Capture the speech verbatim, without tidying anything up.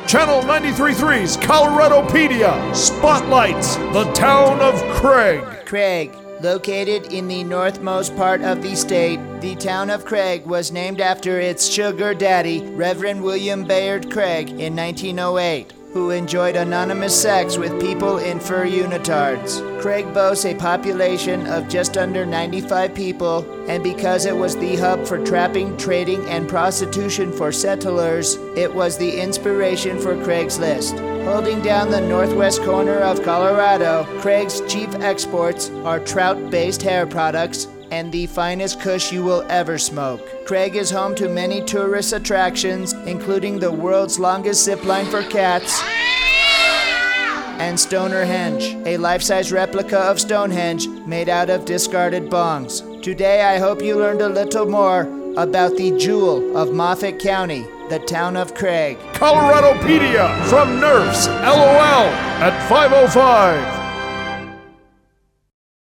Channel ninety-three point three's Coloradopedia spotlights the town of Craig. Craig, located in the northmost part of the state, the town of Craig was named after its sugar daddy, Reverend William Bayard Craig, in nineteen oh eight, who enjoyed anonymous sex with people in fur unitards. Craig boasts a population of just under ninety-five people, and because it was the hub for trapping, trading, and prostitution for settlers, it was the inspiration for Craigslist. Holding down the northwest corner of Colorado, Craig's chief exports are trout-based hair products and the finest kush you will ever smoke. Craig is home to many tourist attractions, including the world's longest zip line for cats and Stonehenge, a life-size replica of Stonehenge made out of discarded bongs. Today, I hope you learned a little more about the jewel of Moffat County, the town of Craig. Coloradopedia from Nerf's LOL at five oh five.